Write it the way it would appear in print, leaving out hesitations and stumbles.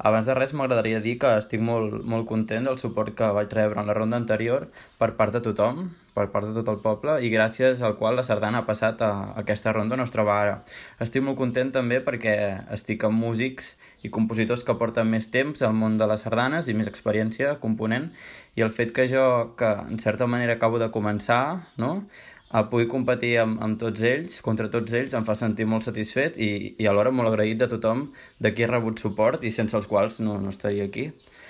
Abans de res, m'agradaria dir que estic molt content del suport que vaig rebre en la ronda anterior per part de tothom, per part de tot el poble, i gràcies al qual la sardana ha passat a aquesta ronda on es troba ara. Estic molt content també perquè estic amb músics i compositors que porten més temps al món de les sardanes i més experiència component, i el fet que jo, que en certa manera acabo de començar, no?, pugui competir amb tots ells, contra tots ells, em fa sentir molt satisfet i alhora molt agraït de tothom de qui he rebut suport i sense els quals no estaria aquí.